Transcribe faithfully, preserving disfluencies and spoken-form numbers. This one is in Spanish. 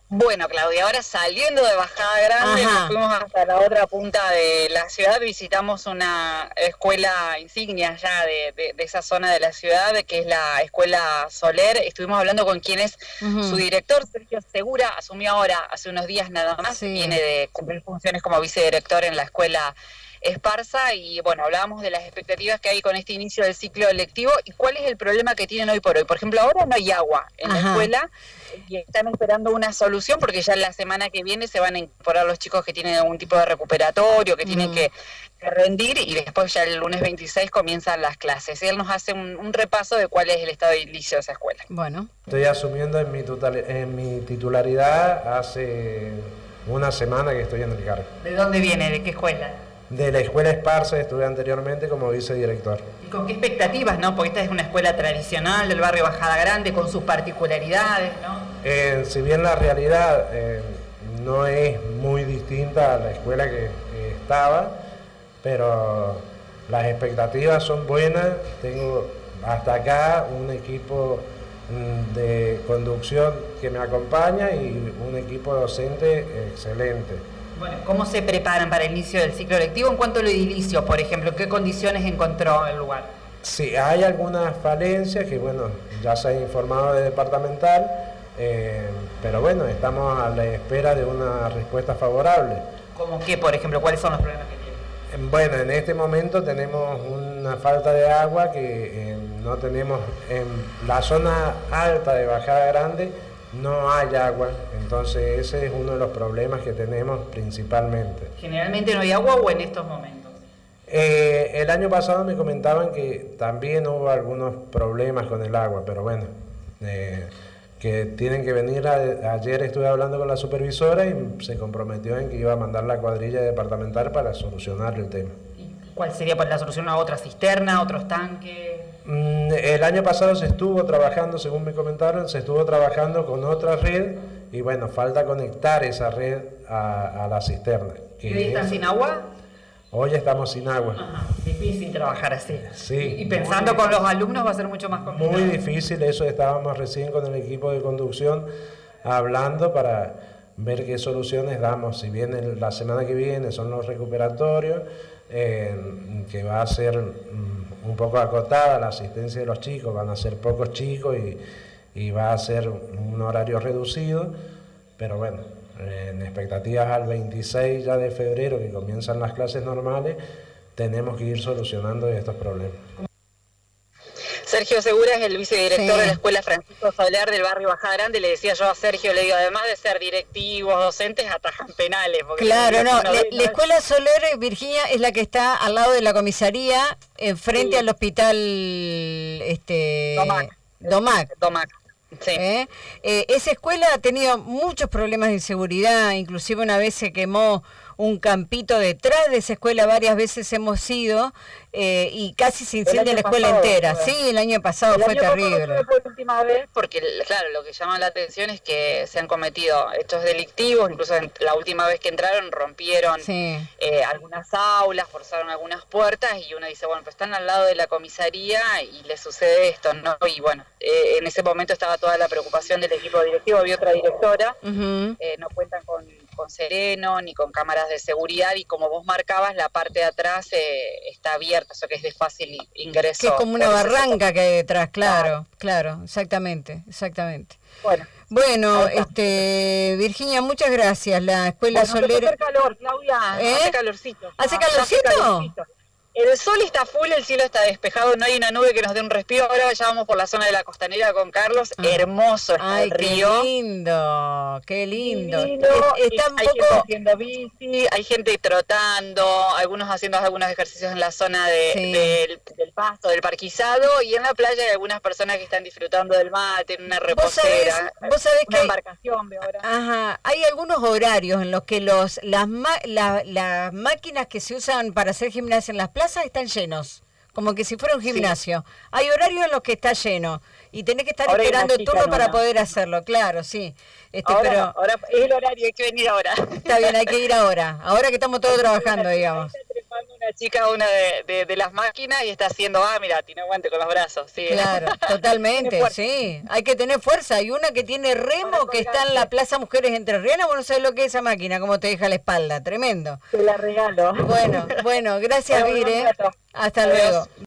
Bueno, Claudia, ahora saliendo de Bajada Grande, Ajá. nos fuimos hasta la otra punta de la ciudad, visitamos una escuela insignia ya de, de, de esa zona de la ciudad, que es la Escuela Soler. Estuvimos hablando con quien es su Ujú. director, Sergio Segura, asumió ahora, hace unos días nada más, Sí. viene de cumplir funciones como vicedirector en la Escuela Esparza, y bueno, hablábamos de las expectativas que hay con este inicio del ciclo lectivo y cuál es el problema que tienen hoy por hoy. Por ejemplo, ahora no hay agua en la Ajá. escuela y están esperando una solución porque ya la semana que viene se van a incorporar los chicos que tienen algún tipo de recuperatorio, que tienen Mm. que, que rendir, y después ya el lunes veintiséis comienzan las clases. Él nos hace un, un repaso de cuál es el estado de inicio de esa escuela. Bueno. Estoy asumiendo en mi, total, en mi titularidad hace una semana que estoy en el cargo. ¿De dónde viene? ¿De qué escuela? De la Escuela Esparza estuve anteriormente como vicedirector. ¿Y con qué expectativas, no? Porque esta es una escuela tradicional del barrio Bajada Grande, con sus particularidades, ¿no? Eh, si bien la realidad eh, no es muy distinta a la escuela que eh, estaba, pero las expectativas son buenas. Tengo hasta acá un equipo mm, de conducción que me acompaña y un equipo docente excelente. Bueno, ¿cómo se preparan para el inicio del ciclo lectivo? En cuanto a lo edilicio, por ejemplo, ¿en qué condiciones encontró el lugar? Sí, hay algunas falencias que, bueno, ya se ha informado de departamental, eh, pero bueno, estamos a la espera de una respuesta favorable. ¿Cómo qué, por ejemplo? ¿Cuáles son los problemas que tienen? Bueno, en este momento tenemos una falta de agua que eh, no tenemos en la zona alta de Bajada Grande, no hay agua, entonces ese es uno de los problemas que tenemos principalmente. ¿Generalmente no hay agua o en estos momentos? Eh, el año pasado me comentaban que también hubo algunos problemas con el agua, pero bueno, eh, que tienen que venir. A, ayer estuve hablando con la supervisora y se comprometió en que iba a mandar la cuadrilla departamental para solucionar el tema. ¿Y cuál sería la solución? ¿A otra cisterna, otros tanques? El año pasado se estuvo trabajando, según me comentaron, se estuvo trabajando con otra red y bueno, falta conectar esa red a, a la cisterna. ¿Y hoy están sin agua? Hoy estamos sin agua. Ajá, difícil trabajar así. Sí. Y pensando con los alumnos va a ser mucho más complicado. Muy difícil, eso estábamos recién con el equipo de conducción hablando para ver qué soluciones damos. Si bien la semana que viene son los recuperatorios, eh, que va a ser un poco acotada la asistencia de los chicos, van a ser pocos chicos y, y va a ser un horario reducido, pero bueno, en expectativas al veintiséis ya de febrero, que comienzan las clases normales, tenemos que ir solucionando estos problemas. Sergio Segura es el vicedirector Sí. de la Escuela Francisco Soler del barrio Bajada Grande. Le decía yo a Sergio, le digo, además de ser directivos, docentes, atajan penales. Porque Claro, no, la, ve, la escuela Soler, Virginia, es la que está al lado de la comisaría, enfrente Sí. al hospital este Domac. Domac. Domac. Sí. ¿Eh? Eh, esa escuela ha tenido muchos problemas de seguridad, inclusive una vez se quemó un campito detrás de esa escuela, varias veces hemos ido eh, y casi se incendia la escuela pasado, entera. fue. Sí, el año pasado El fue año pasado terrible. fue la última vez, porque claro, lo que llama la atención es que se han cometido hechos delictivos, incluso en la última vez que entraron rompieron Sí. eh, algunas aulas, forzaron algunas puertas y uno dice, bueno, pues están al lado de la comisaría y les sucede esto, ¿no? Y bueno, eh, en ese momento estaba toda la preocupación del equipo directivo, había otra directora, Uh-huh. eh, no cuentan con, con sereno ni con cámaras de seguridad y como vos marcabas, la parte de atrás eh, está abierta, eso que es de fácil ingreso. Que es como una por ese barranca sector. que hay detrás, claro, claro, exactamente, exactamente. Bueno, Bueno, Ahí está. este Virginia, muchas gracias. La escuela bueno, empezó a Solera. hacer calor, Claudia, ¿Eh? hace calorcito. ¿Hace Ah, ya hace calorcito? calorcito. El sol está full, el cielo está despejado, no hay una nube que nos dé un respiro. Ahora ya vamos por la zona de la costanera con Carlos. Ah. Hermoso está Ay, el qué río. lindo, qué lindo. Divino, Es- y Está un hay gente poco... haciendo bici, hay gente trotando, algunos haciendo algunos ejercicios en la zona de, Sí. del, del pasto, del parquizado, y en la playa hay algunas personas que están disfrutando del mate, en una Vos sabés, reposera. vos sabés Una que... embarcación, veo ahora. Ajá, hay algunos horarios en los que los las, ma- la- las máquinas que se usan para hacer gimnasia en las plazas están llenos, como que si fuera un gimnasio. Hay horarios en los que está lleno y tenés que estar Ahora hay esperando una chica turno en para una. poder hacerlo, claro, sí. Este, ahora, pero ahora es el horario, hay que venir ahora. está bien, hay que ir ahora, ahora que estamos todos trabajando, digamos. Está trepando una la chica una de, de, de las máquinas y está haciendo, ah, mira, tiene aguante con los brazos. Sí. Claro, totalmente, sí. Hay que tener fuerza. Hay una que tiene remo que está en la Plaza Mujeres Entrerrianas. Bueno, no sabes lo que es esa máquina, cómo te deja la espalda. Tremendo. Te la regalo. Bueno, bueno, gracias, Vire. Hasta luego.